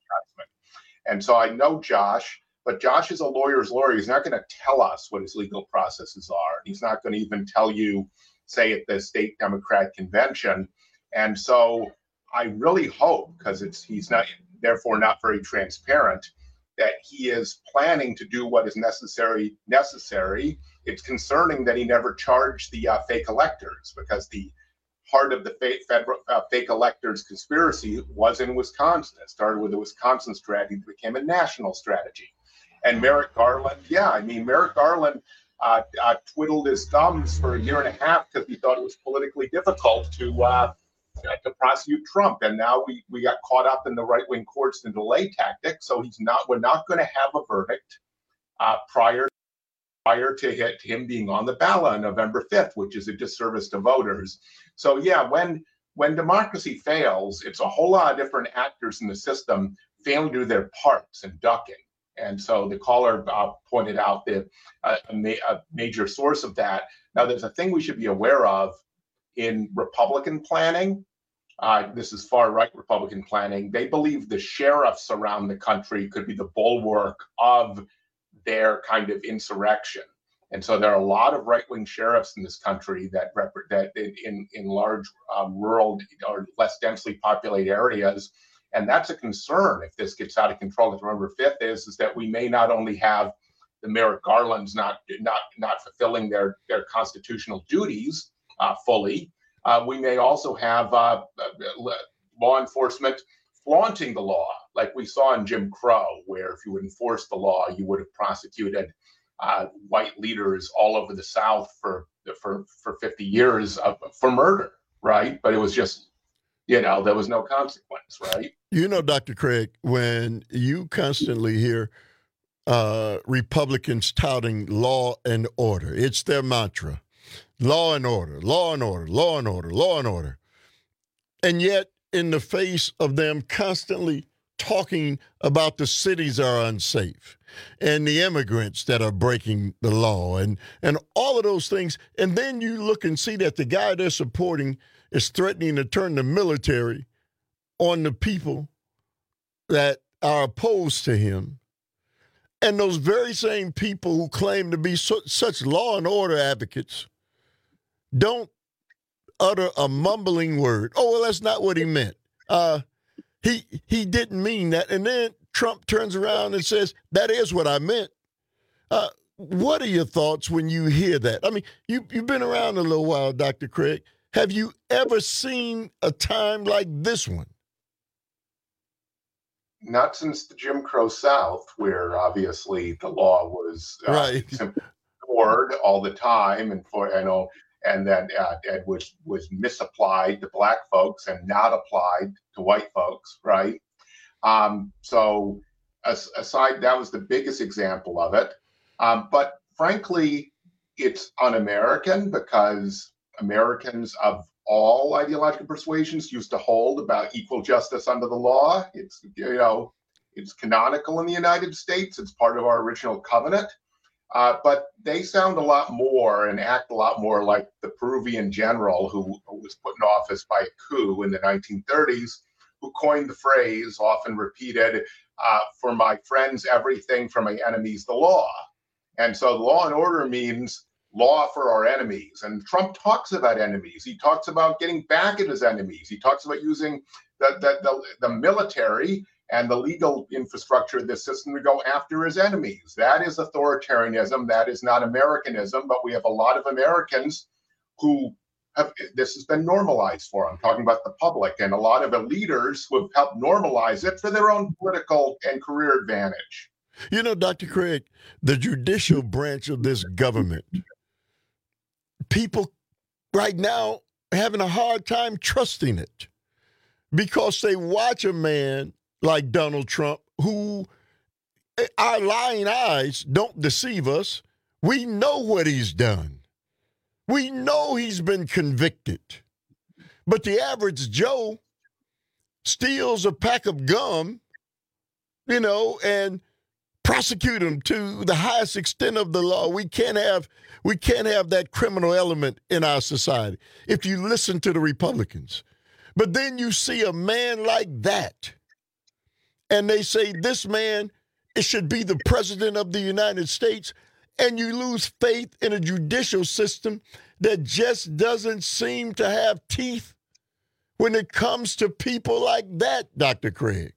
And so I know Josh. But Josh is a lawyer's lawyer. He's not going to tell us what his legal processes are. He's not going to even tell you, say, at the state Democrat convention. And so I really hope, because it's he's not, therefore not very transparent, that he is planning to do what is necessary. Necessary. It's concerning that he never charged the uh, fake electors, because the heart of the fake, federal, uh, fake electors conspiracy was in Wisconsin. It started with the Wisconsin strategy that became a national strategy. And Merrick Garland, yeah, I mean, Merrick Garland uh, uh, twiddled his thumbs for a year and a half because he thought it was politically difficult to uh, to prosecute Trump. And now we, we got caught up in the right-wing courts and delay tactic. So he's not. We're not going to have a verdict uh, prior prior to, hit, him being on the ballot on November fifth, which is a disservice to voters. So yeah, when when democracy fails, it's a whole lot of different actors in the system failing to do their parts and ducking. And so the caller uh, pointed out that uh, a, ma- a major source of that. Now, there's a thing we should be aware of in Republican planning. Uh, this is far-right Republican planning. They believe the sheriffs around the country could be the bulwark of their kind of insurrection. And so there are a lot of right-wing sheriffs in this country that rep- that in, in large uh, rural or less densely populated areas. And that's a concern if this gets out of control. If November fifth is, is that we may not only have the Merrick Garlands not not not fulfilling their, their constitutional duties uh, fully, uh, we may also have uh, law enforcement flaunting the law, like we saw in Jim Crow, where if you would enforce the law, you would have prosecuted uh, white leaders all over the South for for for fifty years of, for murder, right? But it was just, you know, there was no consequence, right? You know, Doctor Craig, when you constantly hear uh, Republicans touting law and order, it's their mantra. Law and order, law and order, law and order, law and order. And yet, in the face of them constantly talking about the cities are unsafe and the immigrants that are breaking the law and, and all of those things, and then you look and see that the guy they're supporting is threatening to turn the military on the people that are opposed to him. And those very same people who claim to be so, such law and order advocates don't utter a mumbling word. Oh, well, that's not what he meant. Uh, he he didn't mean that. And then Trump turns around and says, that is what I meant. Uh, what are your thoughts when you hear that? I mean, you, you've been around a little while, Doctor Craig. Have you ever seen a time like this one? not since the Jim Crow South, where obviously the law was uh, right. simply ignored all the time, and for you know, and that uh, it was was misapplied to black folks and not applied to white folks, right? Um, so, as, aside, that was the biggest example of it. Um, but frankly, it's un-American because Americans of all ideological persuasions used to hold about equal justice under the law. It's, you know, it's canonical in the United States. It's part of our original covenant. Uh, but they sound a lot more and act a lot more like the Peruvian general who, who was put in office by a coup in the nineteen thirties, who coined the phrase, often repeated, uh, for my friends, everything, for my enemies, the law. And so law and order means law for our enemies. And Trump talks about enemies. He talks about getting back at his enemies. He talks about using the, the, the, the military and the legal infrastructure of this system to go after his enemies. That is authoritarianism. That is not Americanism. But we have a lot of Americans who have, this has been normalized for. I'm talking about the public and a lot of leaders who have helped normalize it for their own political and career advantage. You know, Doctor Craig, the judicial branch of this government, people right now are having a hard time trusting it because they watch a man like Donald Trump who, our lying eyes don't deceive us. We know what he's done. We know he's been convicted. But the average Joe steals a pack of gum, you know, and prosecute him to the highest extent of the law. We can't have we can't have that criminal element in our society if you listen to the Republicans. But then you see a man like that, and they say this man it should be the president of the United States, and you lose faith in a judicial system that just doesn't seem to have teeth when it comes to people like that, Doctor Craig.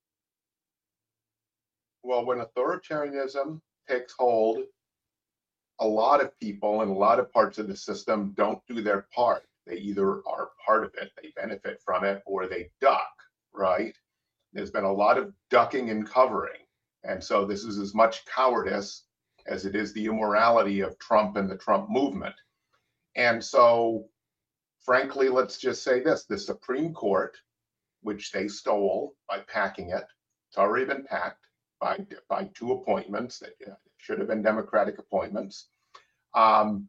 Well, when authoritarianism takes hold, a lot of people in a lot of parts of the system don't do their part. They either are part of it, they benefit from it, or they duck, right? There's been a lot of ducking and covering. And so this is as much cowardice as it is the immorality of Trump and the Trump movement. And so, frankly, let's just say this, the Supreme Court, which they stole by packing it, it's already been packed by, by two appointments that should have been Democratic appointments. Um,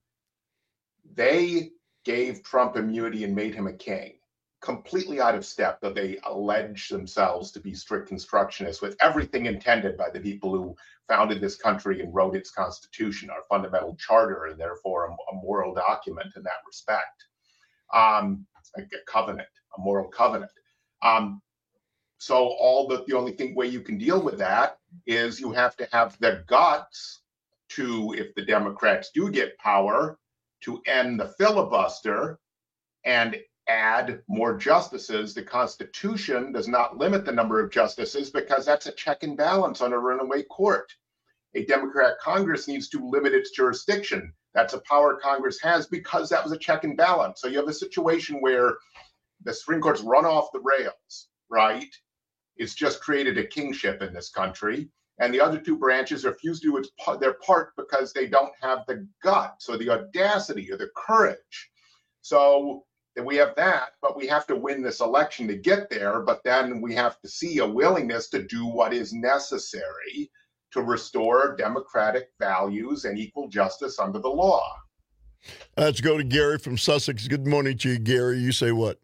they gave Trump immunity and made him a king, completely out of step, though they allege themselves to be strict constructionists with everything intended by the people who founded this country and wrote its constitution, our fundamental charter, and therefore a, a moral document in that respect, um, a, a covenant, a moral covenant. Um, so all the, the only thing way you can deal with that is you have to have the guts to, if the Democrats do get power, to end the filibuster and add more justices. The Constitution does not limit the number of justices because that's a check and balance on a runaway court. A Democrat Congress needs to limit its jurisdiction. That's a power Congress has because that was a check and balance. So you have a situation where the Supreme Court's run off the rails, right? It's just created a kingship in this country. And the other two branches refuse to do its, their part because they don't have the guts or the audacity or the courage. So we have that, but we have to win this election to get there. But then we have to see a willingness to do what is necessary to restore democratic values and equal justice under the law. Let's go to Gary from Sussex. Good morning to you, Gary. You say what?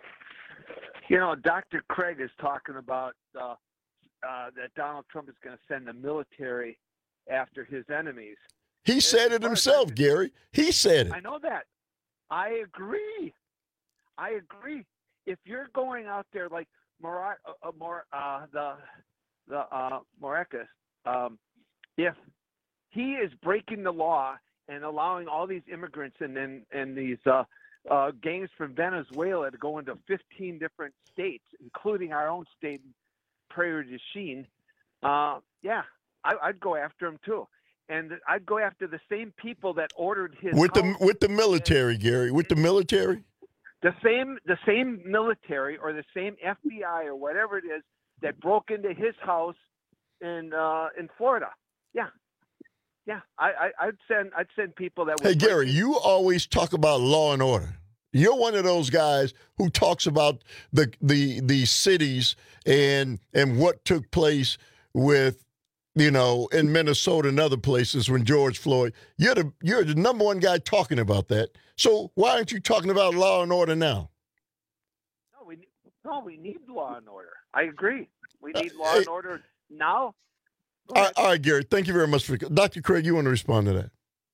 You know, Doctor Craig is talking about uh, uh, that Donald Trump is going to send the military after his enemies. He As said it himself, Gary. He said it. I know that. I agree. I agree. If you're going out there like Mar- uh, Mar- uh, the the uh, Mayorkas, um, if he is breaking the law and allowing all these immigrants and and, and these uh, uh, gangs from Venezuela to go into fifteen different states, including our own state, Prairie du Chien, uh, yeah, I, I'd go after him too. And I'd go after the same people that ordered his with the with the military, Gary. With the military, the same the same military or the same F B I or whatever it is that broke into his house in uh, in Florida. Yeah, yeah. I, I I'd send I'd send people that. Hey Gary, you always talk about law and order. You're one of those guys who talks about the the the cities and and what took place with, you know, in Minnesota and other places when George Floyd. You're the you're the number one guy talking about that. So why aren't you talking about law and order now? No, we no, we need law and order. I agree. We need law and order now. All right, all right, Gary. Thank you very much for Doctor Craig. You want to respond to that?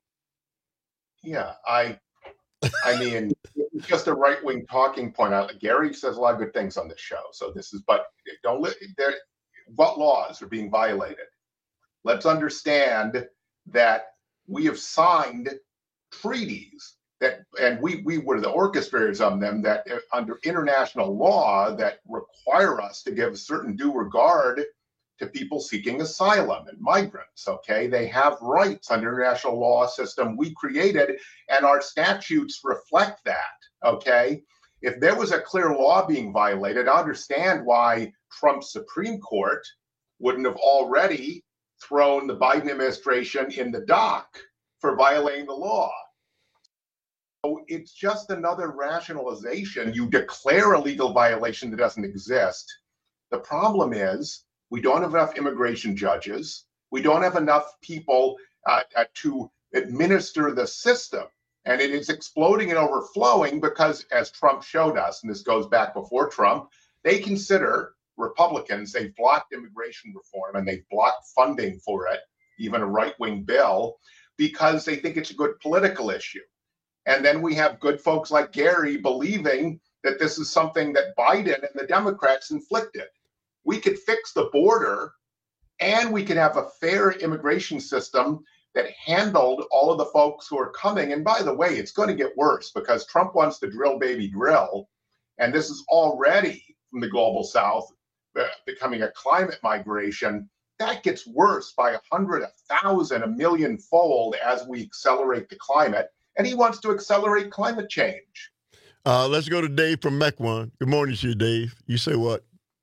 Yeah, I. I mean, it's just a right-wing talking point. I, Gary says a lot of good things on this show. So this is, but don't let there. What laws are being violated? Let's understand that we have signed treaties that, and we we were the orchestrators of them, that under international law that require us to give certain due regard to people seeking asylum and migrants. Okay, they have rights under international law system we created, and our statutes reflect that. Okay, if there was a clear law being violated, I understand why Trump's Supreme Court wouldn't have already thrown the Biden administration in the dock for violating the law. So it's just another rationalization. You declare a legal violation that doesn't exist. The problem is, we don't have enough immigration judges. We don't have enough people uh, uh, to administer the system. And it is exploding and overflowing because, as Trump showed us, and this goes back before Trump, they consider, Republicans, they've blocked immigration reform and they've blocked funding for it, even a right-wing bill, because they think it's a good political issue. And then we have good folks like Gary believing that this is something that Biden and the Democrats inflicted. We could fix the border and we could have a fair immigration system that handled all of the folks who are coming. And by the way, it's going to get worse because Trump wants to drill, baby, drill. And this is already from the global south uh, becoming a climate migration. That gets worse by a hundred, a thousand, a million fold as we accelerate the climate. And he wants to accelerate climate change. Uh, let's go to Dave from Mequon. Good morning to you, Dave. You say what?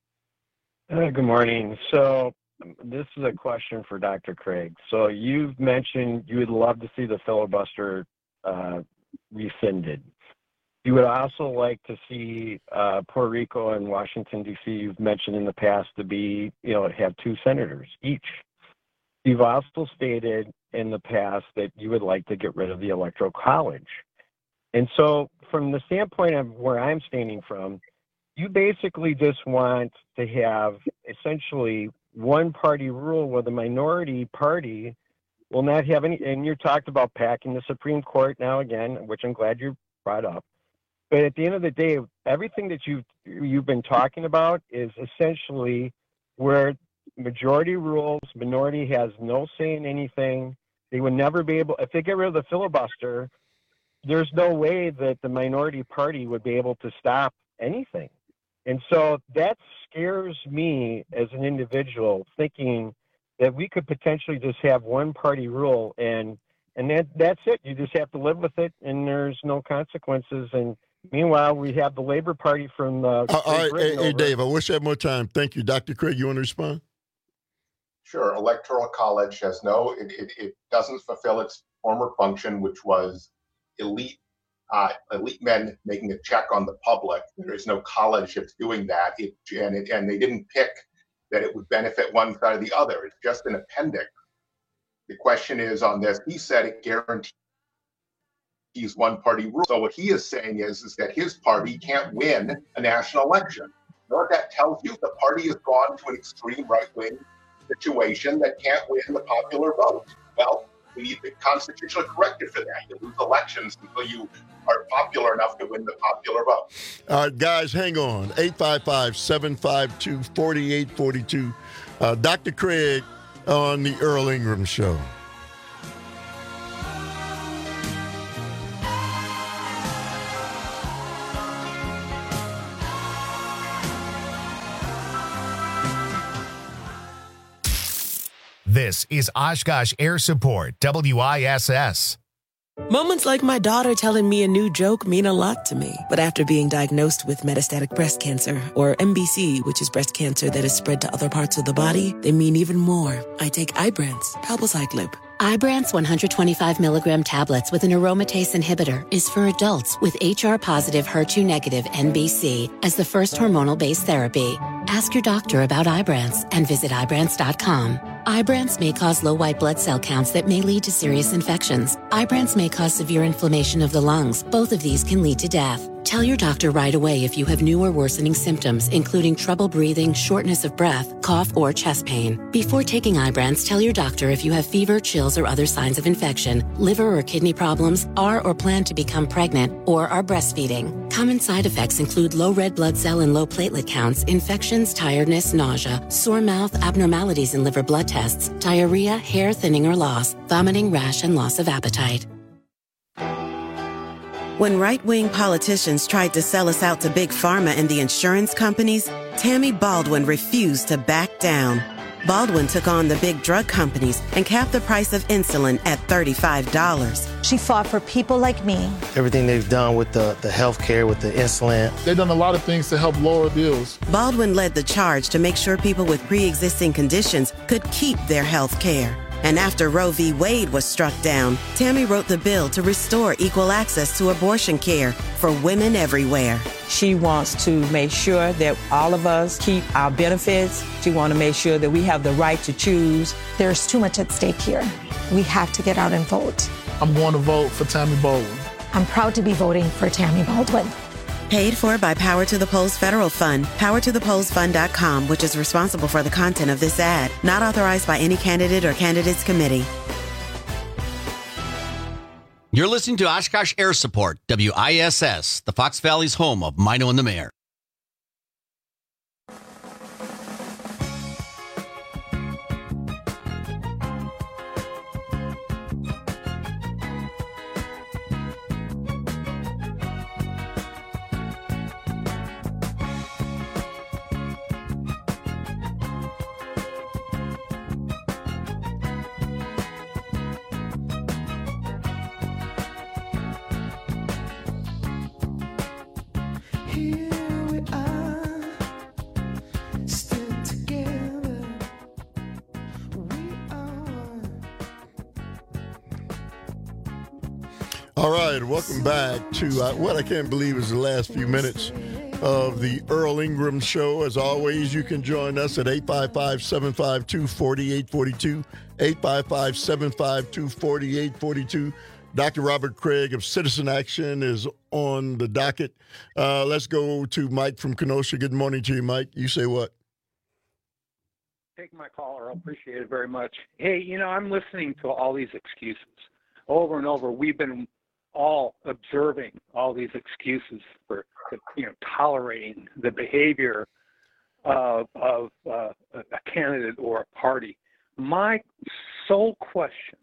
Uh, good morning. So this is a question for Doctor Craig. So you've mentioned you would love to see the filibuster uh, rescinded. You would also like to see uh, Puerto Rico and Washington, D C, you've mentioned in the past, to be, you know, have two senators each. You've also stated in the past that you would like to get rid of the Electoral College. And so from the standpoint of where I'm standing from, you basically just want to have essentially one party rule where the minority party will not have any, and you talked about packing the Supreme Court now again, which I'm glad you brought up. But at the end of the day, everything that you've, you've been talking about is essentially where majority rules, minority has no say in anything. They would never be able, if they get rid of the filibuster, there's no way that the minority party would be able to stop anything. And so that scares me as an individual, thinking that we could potentially just have one party rule and and that that's it. You just have to live with it and there's no consequences. And meanwhile, we have the Labor Party from the uh, all right, hey, hey Dave, I wish I had more time. Thank you. Doctor Craig, you want to respond? Sure. Electoral College has no, it, it, it doesn't fulfill its former function, which was elite Uh, elite men making a check on the public. There is no college that's doing that. It, and, it, and they didn't pick that it would benefit one side or the other. It's just an appendix. The question is on this, he said it guarantees one party rule. So what he is saying is, is that his party can't win a national election. You know what that tells you? The party has gone to an extreme right-wing situation that can't win the popular vote. Well, we need the constitutional corrective for that. You lose elections until you are popular enough to win the popular vote. All right, guys, hang on. eight five five, seven five two, four eight four two. Uh, Doctor Craig on the Earl Ingram Show. This is Oshkosh Air Support, W I S S. Moments like my daughter telling me a new joke mean a lot to me. But after being diagnosed with metastatic breast cancer, or M B C, which is breast cancer that is spread to other parts of the body, they mean even more. I take Ibrance, palbociclib. Ibrance one hundred twenty-five milligram tablets with an aromatase inhibitor is for adults with H R-positive, H E R two negative M B C as the first hormonal-based therapy. Ask your doctor about Ibrance and visit Ibrance dot com. Ibrance may cause low white blood cell counts that may lead to serious infections. Ibrance may cause severe inflammation of the lungs. Both of these can lead to death. Tell your doctor right away if you have new or worsening symptoms, including trouble breathing, shortness of breath, cough, or chest pain. Before taking Ibrance, tell your doctor if you have fever, chills, or other signs of infection, liver or kidney problems, are or plan to become pregnant, or are breastfeeding. Common side effects include low red blood cell and low platelet counts, infections, tiredness, nausea, sore mouth, abnormalities in liver blood tests, diarrhea, hair thinning or loss, vomiting, rash, and loss of appetite. When right-wing politicians tried to sell us out to Big Pharma and the insurance companies, Tammy Baldwin refused to back down. Baldwin took on the big drug companies and capped the price of insulin at thirty-five dollars. She fought for people like me. Everything they've done with the, the health care, with the insulin. They've done a lot of things to help lower bills. Baldwin led the charge to make sure people with pre-existing conditions could keep their health care. And after Roe v. Wade was struck down, Tammy wrote the bill to restore equal access to abortion care for women everywhere. She wants to make sure that all of us keep our benefits. She wants to make sure that we have the right to choose. There's too much at stake here. We have to get out and vote. I'm going to vote for Tammy Baldwin. I'm proud to be voting for Tammy Baldwin. Paid for by Power to the Polls Federal Fund, power to the polls fund dot com, which is responsible for the content of this ad. Not authorized by any candidate or candidates committee. You're listening to Oshkosh Air Support, W I S S, the Fox Valley's home of Mino and the Mayor. All right, welcome back to uh, what I can't believe is the last few minutes of the Earl Ingram Show. As always, you can join us at eight five five, seven five two, four eight four two, eight five five, seven five two, four eight four two. Doctor Robert Craig of Citizen Action is on the docket. Uh, let's go to Mike from Kenosha. Good morning to you, Mike. You say what? Take my caller. I appreciate it very much. Hey, you know, I'm listening to all these excuses over and over. We've been all observing all these excuses for, you know, tolerating the behavior of, of uh, a candidate or a party. My sole question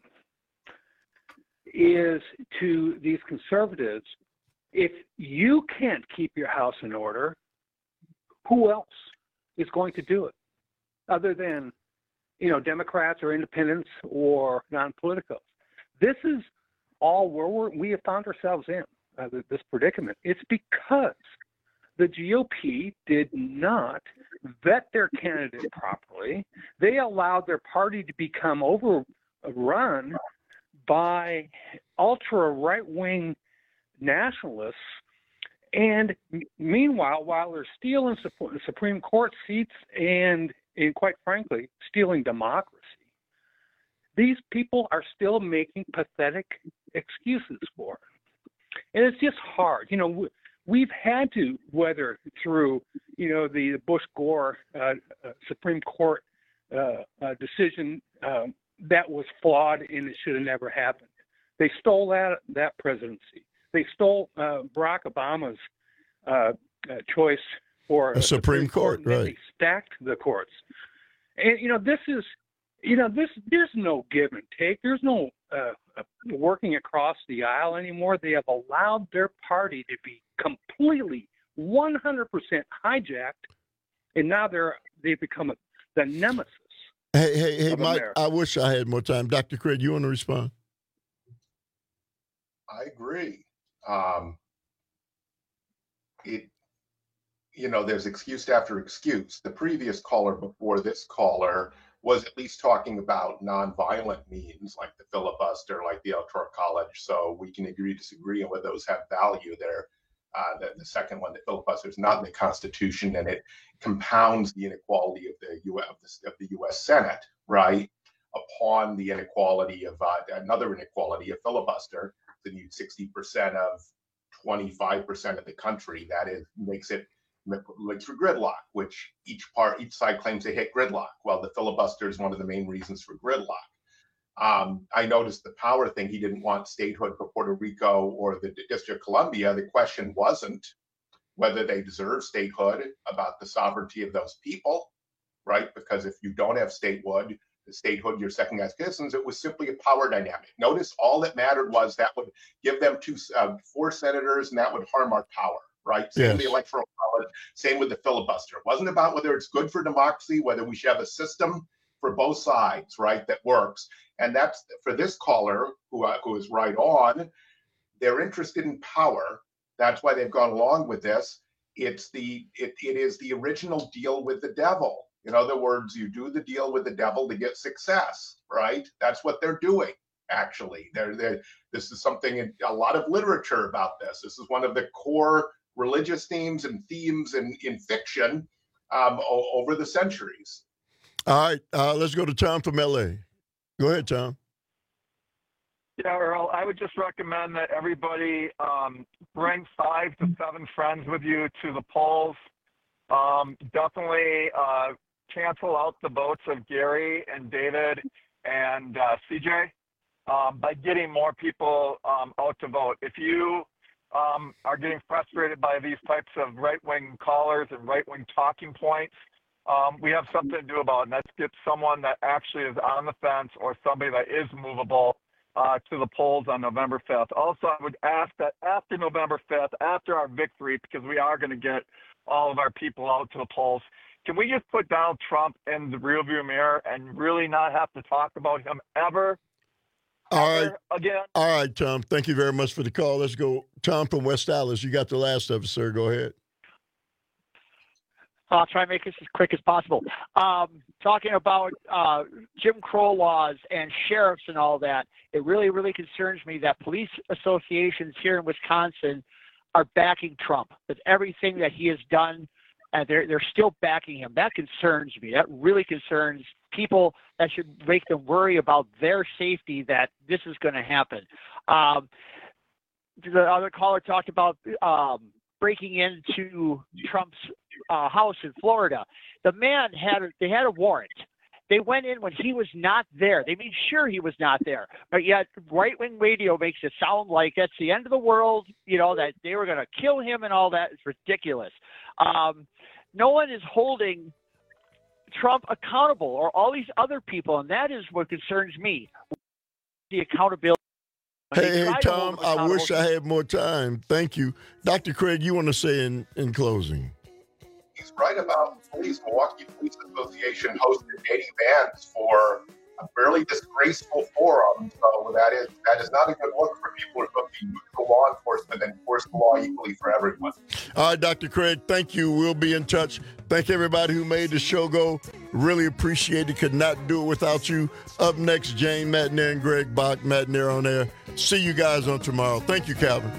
is to these conservatives, if you can't keep your house in order, who else is going to do it other than, you know, Democrats or independents or non-politicals? This is all where we're, we have found ourselves in, uh, this predicament. It's because the G O P did not vet their candidate properly. They allowed their party to become overrun by ultra right-wing nationalists. And meanwhile, while they're stealing Supreme Court seats and, and quite frankly, stealing democracy, these people are still making pathetic excuses for it. And it's just hard. You know, we've had to weather through, you know, the Bush-Gore uh, uh, Supreme Court uh, uh, decision uh, that was flawed and it should have never happened. They stole that that presidency. They stole uh, Barack Obama's uh, uh, choice for a Supreme, Supreme Court, Court, right? They stacked the courts. And, you know, this is, you know, this there's no give and take. There's no uh, working across the aisle anymore. They have allowed their party to be completely one hundred percent hijacked, and now they're they've become a, the nemesis. Hey, hey, hey, Mike, America. I wish I had more time. Doctor Craig, you want to respond? I agree. Um, it, you know, there's excuse after excuse. The previous caller before this caller was at least talking about nonviolent means like the filibuster, like the Electoral College. So we can agree, disagree on whether those have value there. Uh, the, the second one, the filibuster, is not in the Constitution, and it compounds the inequality of the U S, of the, of the U S Senate, right? Upon the inequality of uh, another inequality, a filibuster, that you sixty percent of twenty-five percent of the country. That is makes it makes for gridlock, which each part, each side claims they hit gridlock. Well, the filibuster is one of the main reasons for gridlock. Um, I noticed the power thing. He didn't want statehood for Puerto Rico or the District of Columbia. The question wasn't whether they deserve statehood, about the sovereignty of those people, right? Because if you don't have statehood, the statehood, you're second-class citizens. It was simply a power dynamic. Notice all that mattered was that would give them two, uh, four senators, and that would harm our power, right? Same Yes. with the Electoral College, same with the filibuster. It wasn't about whether it's good for democracy, whether we should have a system for both sides, right, that works. And that's for this caller who uh, who is right on. They're interested in power. That's why they've gone along with this. It's the it it is the original deal with the devil. In other words, you do the deal with the devil to get success, right? That's what they're doing. Actually, they're, they're this is something in a lot of literature about this. This is one of the core religious themes and themes in in fiction um, o- over the centuries. All right, uh, let's go to Tom from L A. Go ahead, Tom. Yeah, Earl, I would just recommend that everybody um, bring five to seven friends with you to the polls. Um, definitely uh, cancel out the votes of Gary and David and uh, C J um, by getting more people um, out to vote. If you um, are getting frustrated by these types of right-wing callers and right-wing talking points, Um, we have something to do about it, and that's get someone that actually is on the fence or somebody that is movable uh, to the polls on November fifth. Also, I would ask that after November fifth, after our victory, because we are going to get all of our people out to the polls, can we just put Donald Trump in the rearview mirror and really not have to talk about him ever, All ever right. again? All right, Tom. Thank you very much for the call. Let's go. Tom from West Dallas. You got the last of it, sir. Go ahead. I'll try and make this as quick as possible. Um, talking about uh, Jim Crow laws and sheriffs and all that, it really, really concerns me that police associations here in Wisconsin are backing Trump with everything that he has done, and they're they're still backing him. That concerns me. That really concerns people. That should make them worry about their safety, that this is going to happen. Um, the other caller talked about um, breaking into Trump's uh, house in Florida. The man had, they had a warrant. They went in when he was not there. They made sure he was not there. But yet right-wing radio makes it sound like that's the end of the world, you know, that they were going to kill him and all that. It's ridiculous. Um, no one is holding Trump accountable or all these other people, and that is what concerns me, the accountability. Hey, hey, Tom, I wish I had more time. Thank you. Doctor Craig, you want to say in, in closing? He's right about police. Milwaukee Police Association hosted dating bans for a fairly disgraceful forum. So that is that is not a good look for people who are supposed to be neutral law enforcement and enforce the law equally for everyone. All right, Doctor Craig, thank you. We'll be in touch. Thank everybody who made the show go. Really appreciate it. Could not do it without you. Up next, Jane Matnair and Greg Bach. Matnair on air. See you guys on tomorrow. Thank you, Calvin.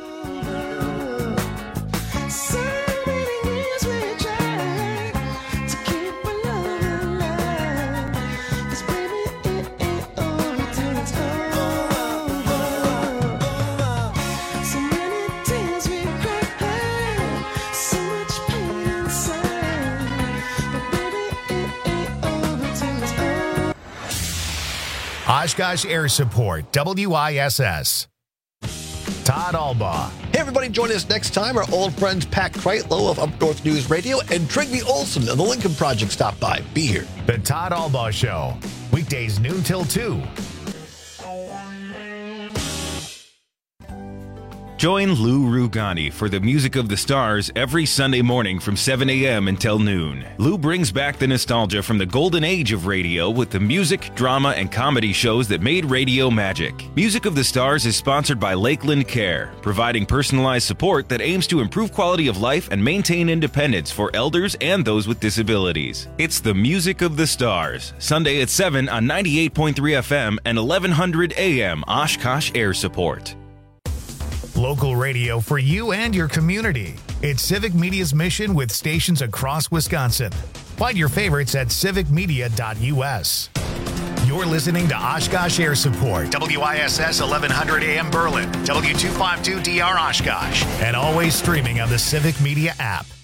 Oshkosh Air Support, W I S S. Todd Albaugh. Hey, everybody, join us next time. Our old friends Pat Kreitlow of Up North News Radio and Trigby Olson of the Lincoln Project stop by. Be here. The Todd Albaugh Show, weekdays noon till two. Join Lou Rugani for the Music of the Stars every Sunday morning from seven a.m. until noon. Lou brings back the nostalgia from the golden age of radio with the music, drama, and comedy shows that made radio magic. Music of the Stars is sponsored by Lakeland Care, providing personalized support that aims to improve quality of life and maintain independence for elders and those with disabilities. It's the Music of the Stars, Sunday at seven on ninety-eight point three F M and eleven hundred A M Oshkosh Air Support. Local radio for you and your community. It's Civic Media's mission with stations across Wisconsin. Find your favorites at civic media dot U S. You're listening to Oshkosh Air Support, W I S S eleven hundred A M Berlin, W two fifty-two D R Oshkosh, and always streaming on the Civic Media app.